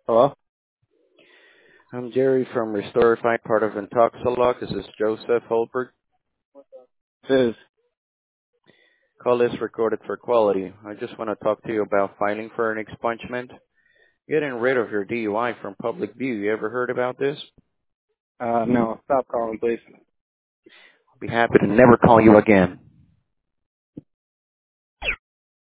Hello? I'm Jerry from Restorify, part of Intoxilog. This is Joseph Holbert. This is, Call is recorded for quality. I just want to talk to you about filing for an expungement. Getting rid of your DUI from public view. You ever heard about this? no, stop calling, please. I'll be happy to never call you again.